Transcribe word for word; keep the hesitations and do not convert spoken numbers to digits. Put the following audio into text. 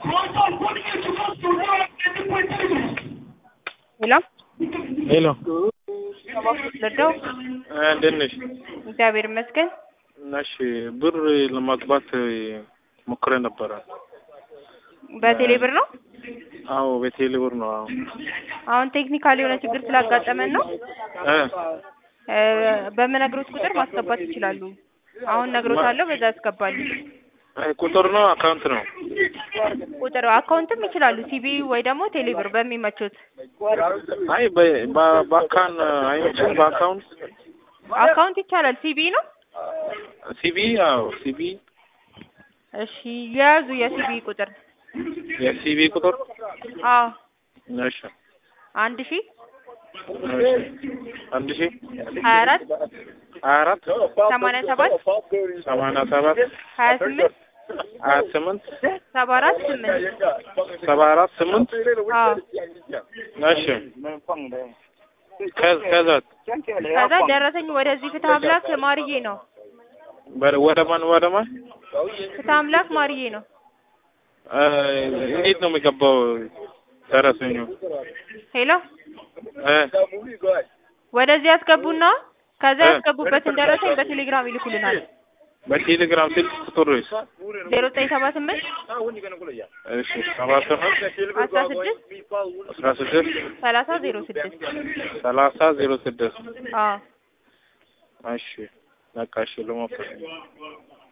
ሄሎ ሄሎ ለደው እንደነሽ እግዚአብሔር ይመስገን። እሺ ብር ለማግባት ሞክሬ ነበር። በቴሌ ብር ነው? አዎ በቴሌ ብር ነው። አዎ አሁን ቴክኒካሊ የሆነ ችግር ስላጋጠመን ነው እ በመነግሮት ቁጥር ማስገባት ይችላሉ። አሁን ነግሮታለሁ፣ በዛ ያስገባሉ። ቁጥር ነው አካውንት ነው? ቁጥር አካውንትም ይችላሉ፣ ሲቢ ወይ ደግሞ ቴሌ ብር በሚመቹት። አይ በባካን አይመችም። በአካውንት አካውንት ይቻላል። ሲቢ ነው? ሲቢ አዎ ሲቢ። እሺ ያዙ የሲቢ ቁጥር። የሲቢ ቁጥር አዎ እሺ አንድ ሺህ አንድ ሺህ ሀያ አራት ሀያ አራት ሰማንያ ሰባት ሰማንያ ሰባት ሀያ ስምንት ሀያ ስምንት ሰባ አራት ስምንት ሰባ አራት ስምንት አዎ እሺ ከዛ ከዛ ደረሰኝ ወደዚህ ፍትህ አምላክ ማርዬ ነው። ወደ ማን ወደ ማን? ፍትህ አምላክ ማርዬ ነው። እንዴት ነው የሚገባው ደረሰኙ? ሄሎ እ ወደዚህ ያስገቡና ከዛ ያስገቡበትን ደረሰኝ በቴሌግራም ይልኩልናል። በቴሌግራም ስልክ ቁጥርስ? ዜሮ ዘጠኝ ሰባ ስምንት እሺ ሰባ ስምንት አስራ ስድስት አስራ ስድስት ሰላሳ ዜሮ ስድስት ሰላሳ ዜሮ ስድስት አዎ እሺ በቃ እሺ ልሞክር።